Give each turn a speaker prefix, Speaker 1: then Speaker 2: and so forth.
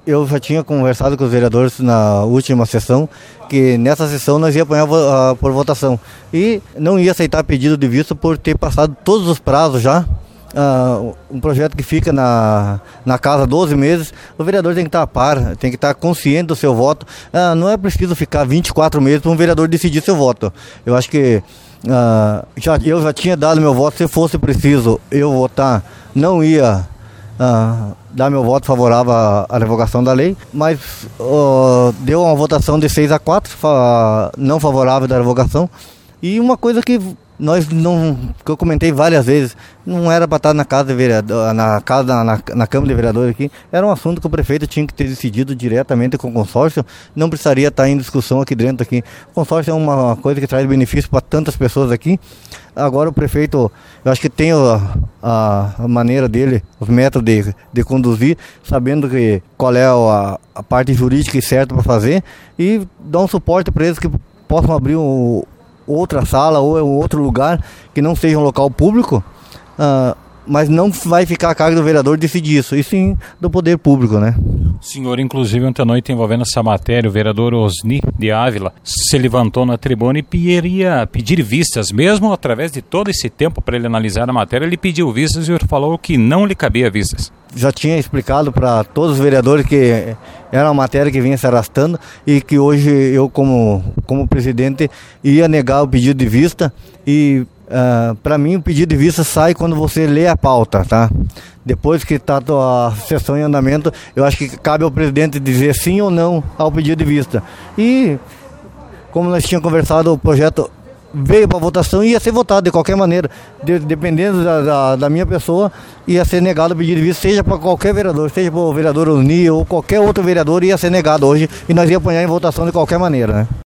Speaker 1: Eu já tinha conversado com os vereadores na última sessão, que nessa sessão nós ia apanhar por votação. E não ia aceitar pedido de vista por ter passado todos os prazos já. Um projeto que fica na casa 12 meses, o vereador tem que estar a par, tem que estar consciente do seu voto. Não é preciso ficar 24 meses para um vereador decidir seu voto. Eu acho que eu já tinha dado meu voto, se fosse preciso eu votar, não ia dar meu voto favorável à revogação da lei, mas deu uma votação de 6-4 não favorável da revogação. E uma coisa que que eu comentei várias vezes, não era para estar na casa de vereador, na Câmara de Vereadores aqui, era um assunto que o prefeito tinha que ter decidido diretamente com o consórcio, não precisaria estar em discussão aqui dentro aqui. O consórcio é uma coisa que traz benefício para tantas pessoas aqui. Agora o prefeito, eu acho que tem a maneira dele, os métodos de conduzir, sabendo qual é a parte jurídica certa para fazer, e dar um suporte para eles que possam abrir outra sala ou outro lugar que não seja um local público, mas não vai ficar a cargo do vereador decidir isso, e sim do poder público, né?
Speaker 2: O senhor, inclusive, ontem à noite, envolvendo essa matéria, o vereador Osni de Ávila se levantou na tribuna e iria pedir vistas, mesmo através de todo esse tempo para ele analisar a matéria, ele pediu vistas e o senhor falou que não lhe cabia vistas.
Speaker 1: Já tinha explicado para todos os vereadores que era uma matéria que vinha se arrastando e que hoje eu, como presidente, ia negar o pedido de vista. E para mim o pedido de vista sai quando você lê a pauta, tá? Depois que está a sessão em andamento, eu acho que cabe ao presidente dizer sim ou não ao pedido de vista. E como nós tínhamos conversado, o projeto veio para votação e ia ser votado de qualquer maneira, dependendo da minha pessoa, ia ser negado o pedido de vista, seja para qualquer vereador, seja para o vereador Osni ou qualquer outro vereador, ia ser negado hoje, e nós ia apanhar em votação de qualquer maneira, né?